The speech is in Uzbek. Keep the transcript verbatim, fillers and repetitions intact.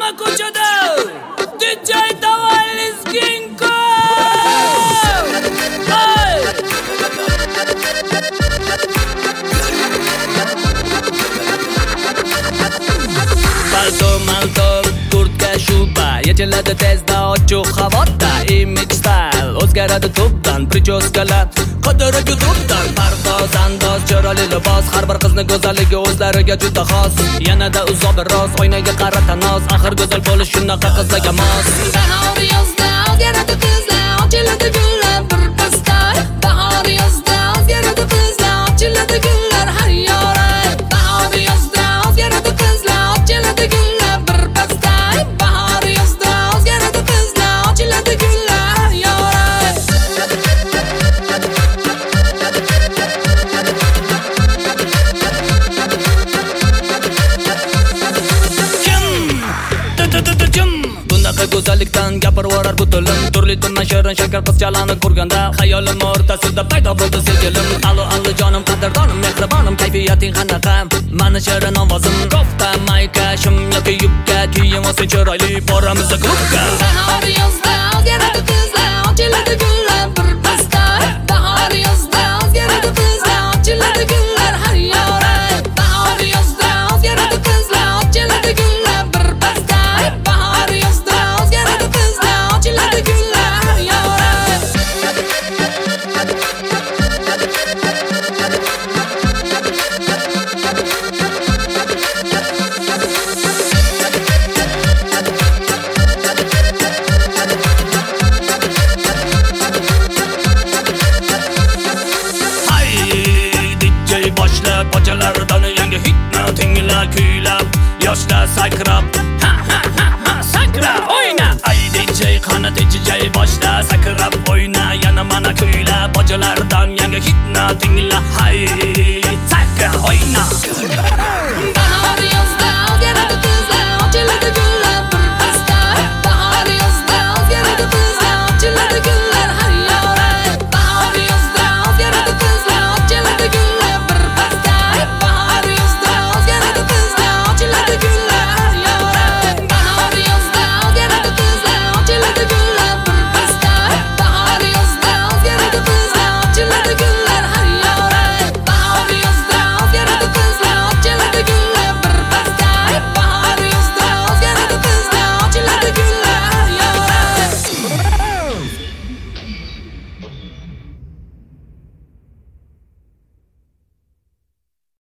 hamma ko'chada D J Tavallis Ginko. Palto malto kurtka shuba yechiladi tezda ochiq havoda. Image style o'zgaradi tubdan, prichoskalar qadiriga tubdan. Pardoz andoz chiroyli libos, har bir qizni go'zalligi o'zlariga juda xos. Yanada uzoq biroz oynaga qarata noz, axir go'zal bo'lish shunaqa qizlarga mos. Bahor yozda o'zgaradi qizlar, ochiladi gullar birpasda. Bahor yozda o'zgaradi qizlar, ochiladi gullar har yora. Bahor yozda o'zgaradi qizlar, ochiladi gullar birpasda. Bahor yozda o'zgaradi qizlar, ochiladi gullar har yora. Bunaqa go'zallikdan gapirvorar bu tilim. Turli tuman shirin shakar qizchalarni ko'rganda xayolim o'rtasida paydo bo'ldi sevgilim. Alo alo jonim, qadrdonim, mehribonim, kayfiyating qanaqa? Mani shirin ovozim, kofta, mayka, shim yoki yubka, kiyim olsa chiroyli, boramiz klubga. Bahor yozda o'zgaradi qizlar, ochiladi gullar birpasda. Bahor yozda o'zgaradi qizlar, ochiladi gullar har yora. Bahor yozda o'zgaradi qizlar, ochiladi gullar birpasda. Bahor yozda o'zgaradi qizlar, ochiladi gullar har yora. Ko'chalardan yangi hitni tingla kuylab, yoshlar sakrab, ha ha ha ha sakrab o'yna. Ay D J qani D J boshla, sakrab o'yna, yana mana kuylab. Ko'chalardan yangi hitni tingla, hay